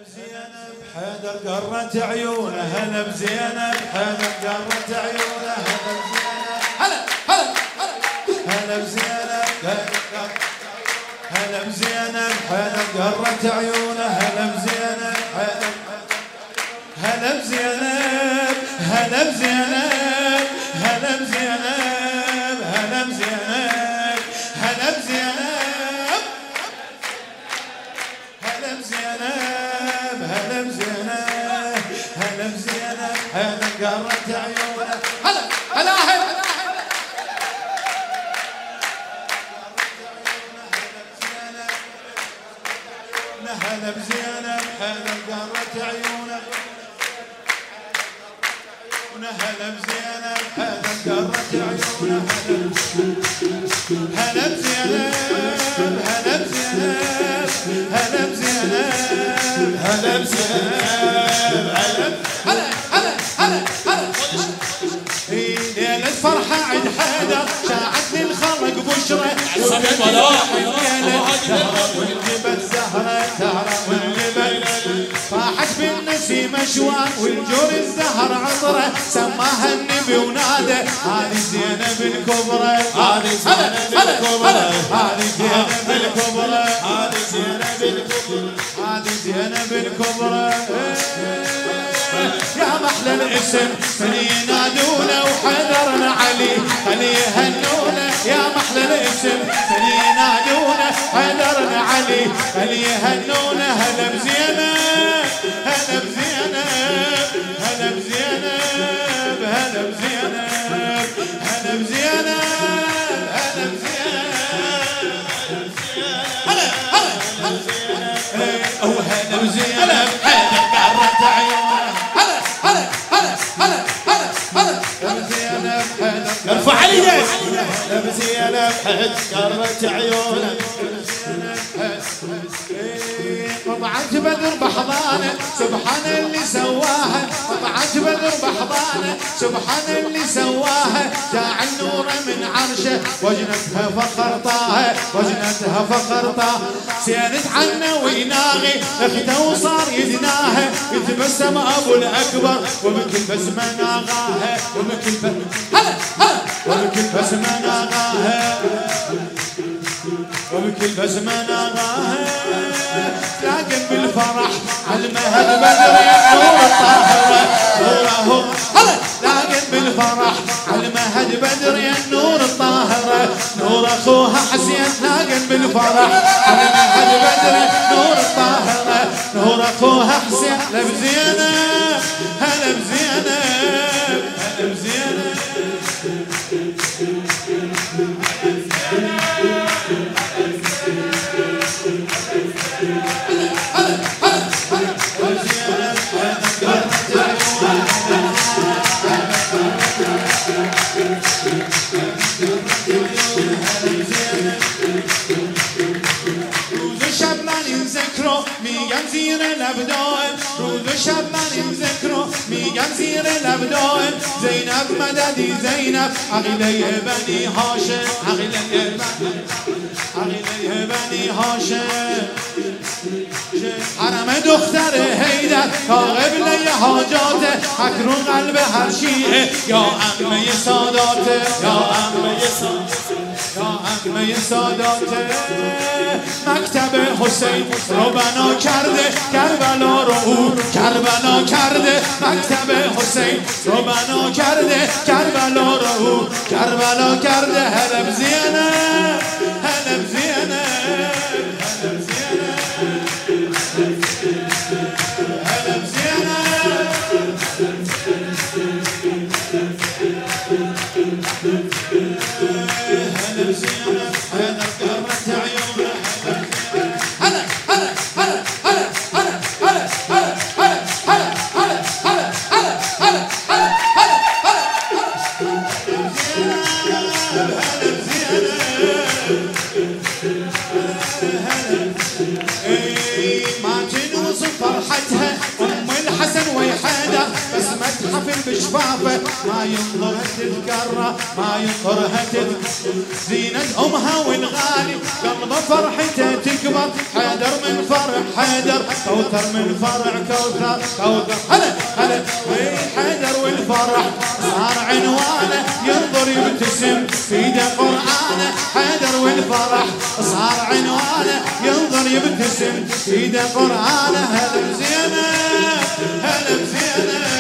بزينب حيدر قرت عيونه، هلا بزينب حيدر قرت عيونه، هلا بزينب هلا بزينب هلا بزينب حيدر قرت عيونه، هلا بزينب هلا بزينب هلا بزينب هلا بزينب هلا بزينب هلا بزينب هلا بزينب هلا بزينب هلا بزينب حيدر قرت عيونه، هلا هلا هلا بزينب حيدر قرت عيونه، هلا بزينب حيدر قرت عيونه، هلا بزينب هلا بزينب هلا بزينب هلا بزينب هلا ليلة فرحة عند حيدر شاعت للخلق بشرى، والجبل زهرة زهرة والجبل طاحت بالنسيم اشواق، والجور الزهر عطرة سماها النبي ونادى هذه زينب الكبرى، هذه زينب الكبرى، هذه زينب الكبرى، هذه زينب الكبرى، هذه زينب الكبرى. يا محلى الاسم من ينادونا وحيدرنا علي خلي يهنونا، يا محلى الاسم من ينادونا حيدرنا علي خلي يهنونا، هلا بزينب هلا بزينب هلا بزينب هلا بزينب هلا بزينب هلا بزينب هلا هلا بزينب حيدر قرت عيونه، ارفع علي هلا بزينب حيدر قرت عيونه، طلعت بدر بحضانه سبحان اللي سواها، طلعت بدر بحضانه سبحان اللي سواها، جاعل نوره من عرشه وجنتها فخر طه، وجنتها فخر طه، سيرت عنه ويناغي اخته وصار يدناها، يتبسم ابو الاكبر وبكل بسمه ناغاها، وبكل هلا وبكل بسمه ناغاها، وبكل بسمه ناغاها، لكن بالفرح على المهد بدر نور الطاهره نوره، لكن بالفرح على المهد بدر يا نور الطاهره نور اخوها حسين، لكن بالفرح على المهد بدر نور الطاهره نور اخوها حسين، هلا بزينب هلا بزينب هلا بزينب روز شب من ذکرو میگم زیر لب دائم، روز شب من ذکرو میگم زیر لب دائم، زینب مددی زینب عقیله بنی هاشم، عقیله بنی هاشم، حرم دختر حیدر تا قبله حاجاته، اکرون قلب هر شیعه یا عمه ساداته، یا عمه ساداته، یا عمه ساداته، مکتب حسین رو بنا کرده کربلا رو او کربلا کرده، مکتب حسین رو بنا کرده کربلا رو او کربلا کرده، هلا بزینب هلا بزینب هلا بزینب هلا بزينب هلا بزينب حيدر قرت عيونه، هلا هلا هلا هلا هلا هلا هلا هلا هلا هلا هلا هلا هلا هلا هلا بزينب ما تنوصف فرحتها ام الحسن ويحيدر، بس متحف بشفافه ما ينظر تذكره ما ينطرها زينة أمها والغالي قلب فرحته تكبر حيدر من فرح حيدر كوثر من فرح كوثر هلا هلا حيدر والفرح صار عنوانه ينظر يبتسم في ايده قرآنه حيدر والفرح صار عنوانه ينظر يبتسم في ايده قرآنه هلا بزينب هلا بزينب